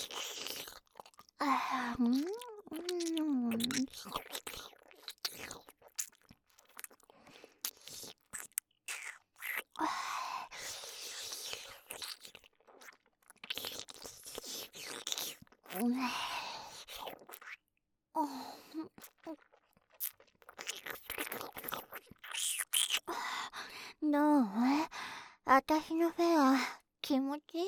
どう？あたしのフェア気持ちいい？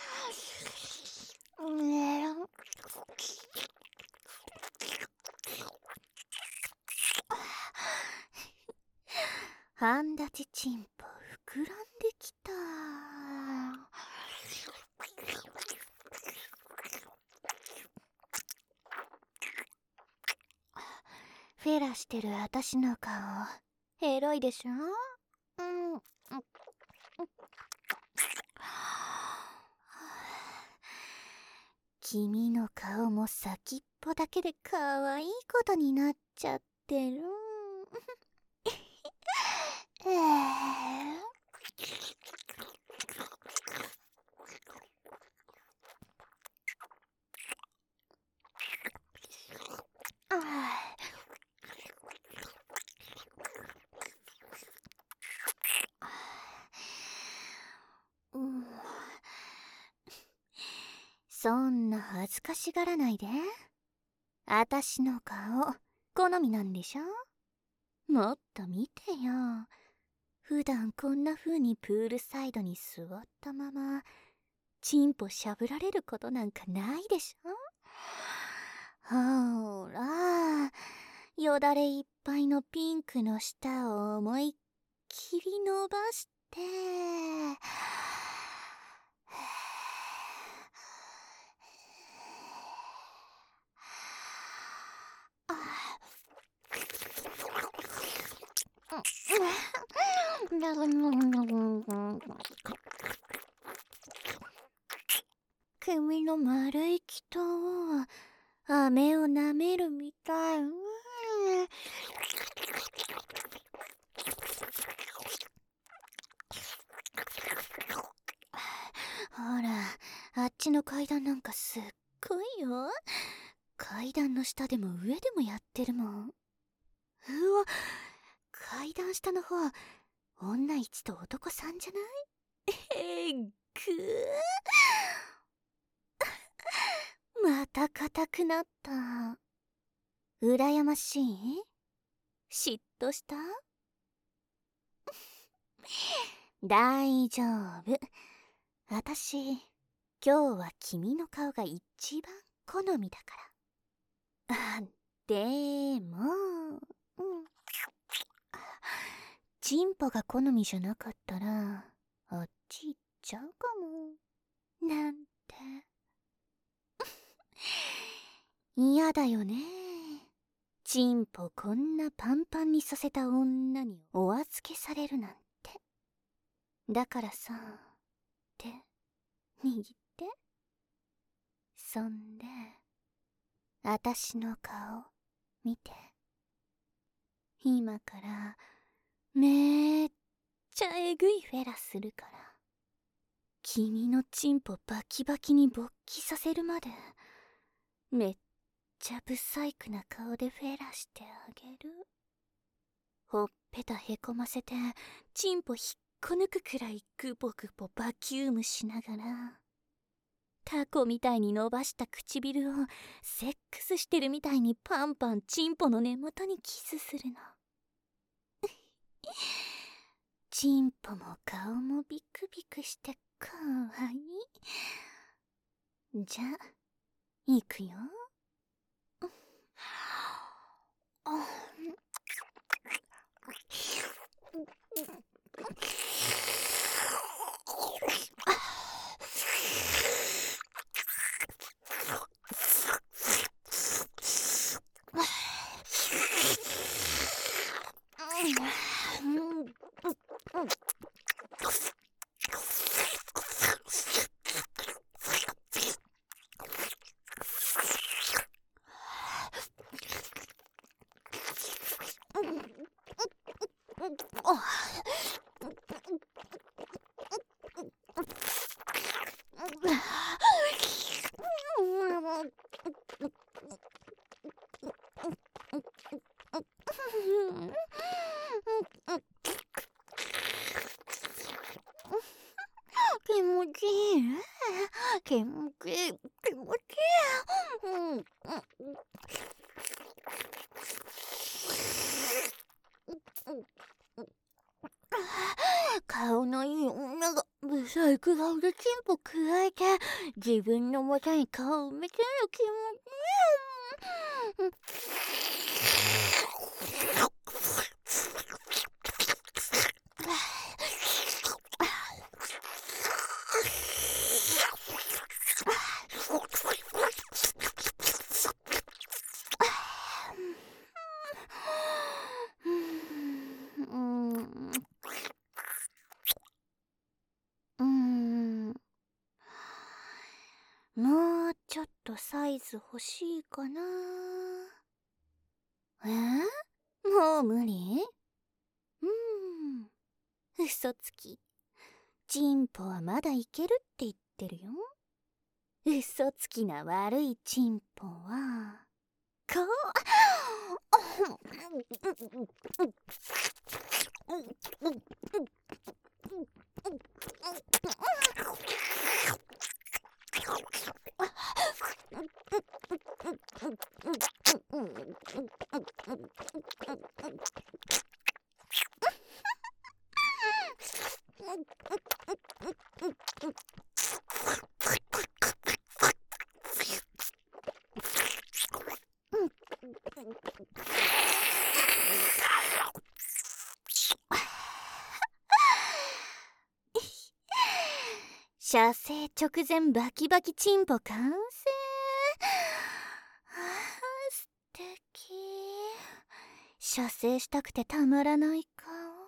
半立ちチンポ膨らんできた。フェラしてるあたしの顔エロいでしょ？君の顔も先っぽだけでかわいいことになっちゃってる。そんな恥ずかしがらないで。あたしの顔好みなんでしょ？もっと見てよ。普段こんな風にプールサイドに座ったままチンポしゃぶられることなんかないでしょ？ほーら、よだれいっぱいのピンクの舌を思いっきり伸ばして君の丸い気筒を飴を舐めるみたい。ほら、あっちの階段なんかすっごいよ。階段の下でも上でもやってるもん。うわ、階段下の方、女1と男3じゃない？えぐまた硬くなった。羨ましい？嫉妬した？大丈夫。あたし、今日は君の顔が一番好みだから。でも、チンポが好みじゃなかったら、あっち行っちゃうかも。なんて。嫌だよね。チンポこんなパンパンにさせた女にお預けされるなんて。だからさ、手、握って。そんで、あたしの顔、見て。今から、めっちゃえぐいフェラするから。君のチンポバキバキに勃起させるまで、めっちゃブサイクな顔でフェラしてあげる。ほっぺたへこませて、チンポ引っこ抜くくらいグボグボバキュームしながら、タコみたいに伸ばした唇をセックスしてるみたいにパンパンチンポの根元にキスするの。チンポも顔もビクビクしてかわいい。じゃあ、いくよ。 気持ちいい。気持ちいい。気持ちいい。顔のいい女がブサイク顔でチンポくわえて自分の元に顔を埋めてる気持ちいい。もうちょっとサイズ欲しいかな。もう無理？嘘つき。チンポはまだいけるって言ってるよ。嘘つきな悪いチンポはこう射精直前バキバキチンポ完成。素敵。射精したくてたまらない顔。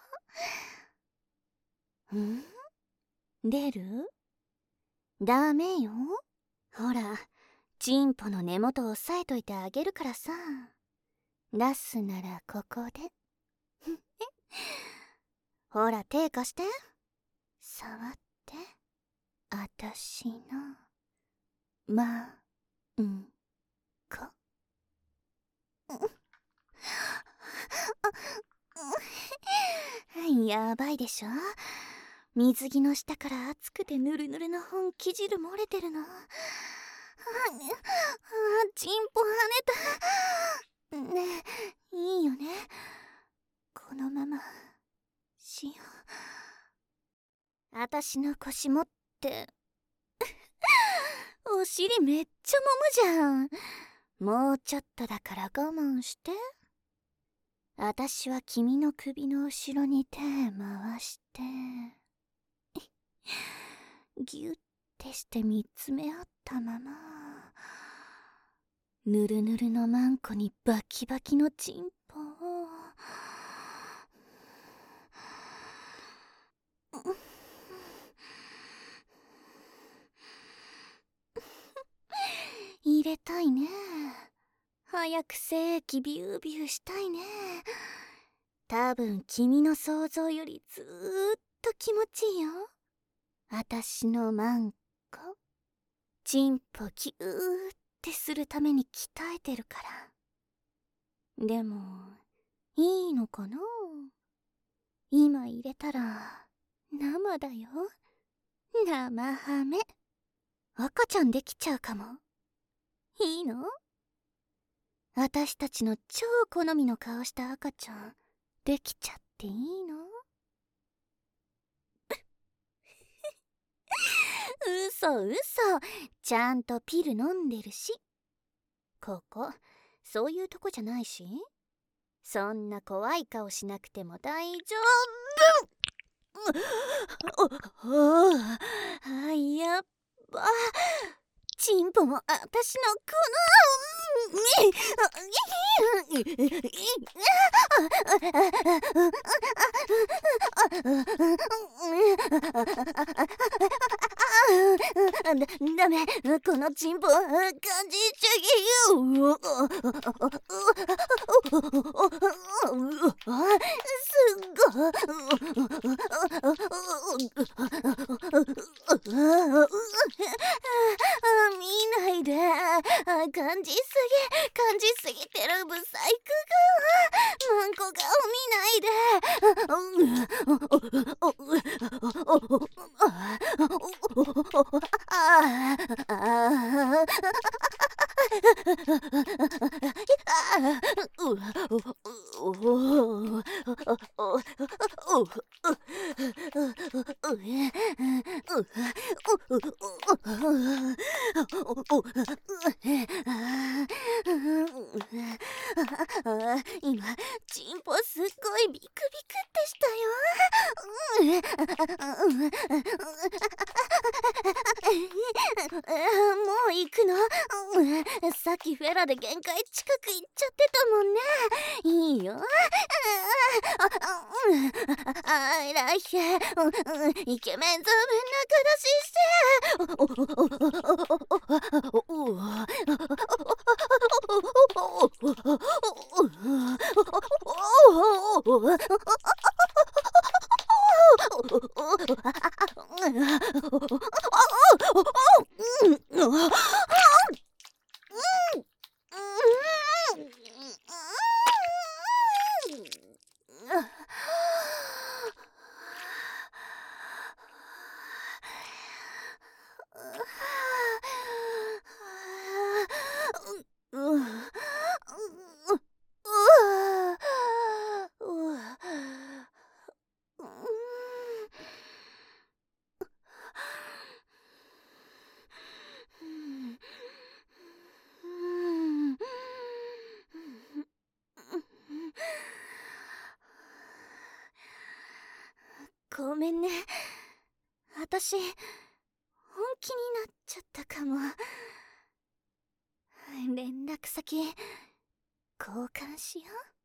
出る？ダメよ。ほら、チンポの根元を押さえといてあげるからさ。出すならここで。ほら、手貸して。触って。あたしのまんこ。やばいでしょ。水着の下から熱くてヌルヌルの本気汁漏れてるの。チンポ跳ねた。ねえ、いいよね。このまましよう。あたしの腰持ってお尻めっちゃ揉むじゃん。もうちょっとだから我慢して。あたしは君の首の後ろに手回してギュッてして見つめ合ったまま、ぬるぬるのマンコにバキバキのチンポを入れたいね。早く精液ビュービューしたいね。多分君の想像よりずーっと気持ちいいよ。あたしのマンコ、チンポギューってするために鍛えてるから。でもいいのかな。今入れたら生だよ。生ハメ。赤ちゃんできちゃうかも。いいの？私たちの超好みの顔した赤ちゃんできちゃっていいの？嘘嘘。ちゃんとピル飲んでるし。ここそういうとこじゃないし、そんな怖い顔しなくても大丈夫。やっば。チンポもあたしのこのダメ、このチンポ感じすぎよ。すご見ないで。感じすぎてるブサイクが。マンコ顔見ないで。 今チンポすっごいビクビクってしたよ。もう行くの？さっきフェラで限界近く行っちゃってたもんね。いいよ。あらひゃ、イケメンザブン仲出ししてごめんね。私本気になっちゃったかも。連絡先交換しよう。